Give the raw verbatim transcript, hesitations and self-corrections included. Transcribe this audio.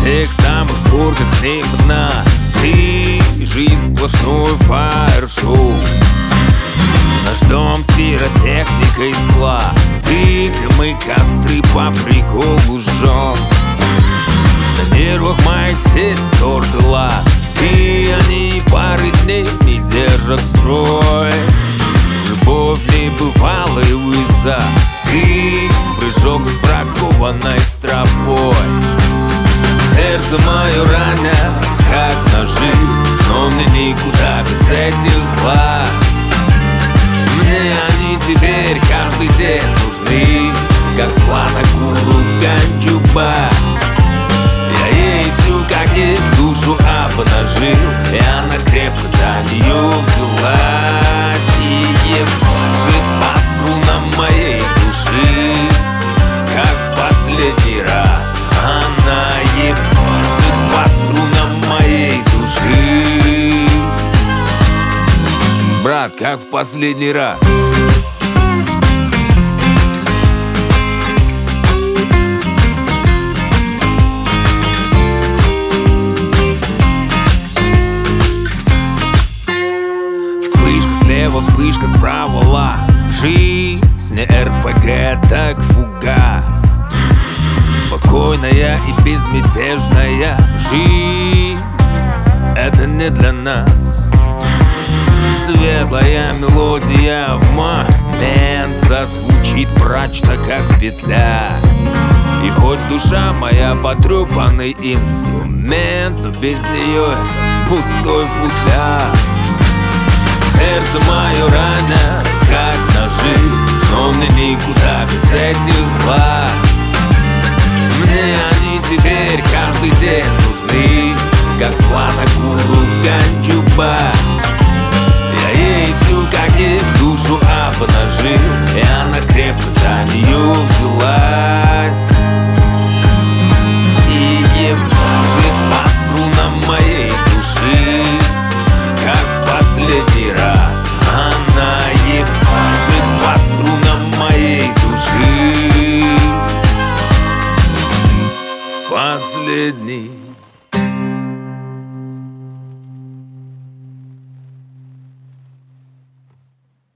тех самых пор, как с ней одна. Ты — жизнь сплошной фаер-шоу. Наш дом с пиротехникой зла. Ты — мы костры по приколу жжем. На нервах моих все стертыла. Ты — они пары дней не держат строй. Любовь небывалая выза. Ты — прыжок с бракованной стропой. Сердце мое ранят, как ножи, но мне никуда без этих глаз. Мне они теперь каждый день нужны, как планокуру ганджубас. Я ей всю, как их душу обнажил, и она крепко за нее взялась. И ебашит по струнам моей души, как в последний раз. Она ебашит по струнам моей души, брат, как в последний раз. Вспышка слева, вспышка справа, жизнь не эр пэ гэ, так фугас. Спокойная и безмятежная жизнь — это не для нас. Светлая мелодия в момент зазвучит мрачно, как петля. И хоть душа моя потрепанный инструмент, но без нее это пустой футляр. Сердце мое ранят, как ножи, но мне никуда без этих глаз. Мне они теперь каждый день нужны, как планокуру ганджубас. Я ей всю, как их душу обнажил, и она крепко за нее взялась. И ебашит по струнам моей души, как в последний раз. Она ебашит по струнам моей души, последний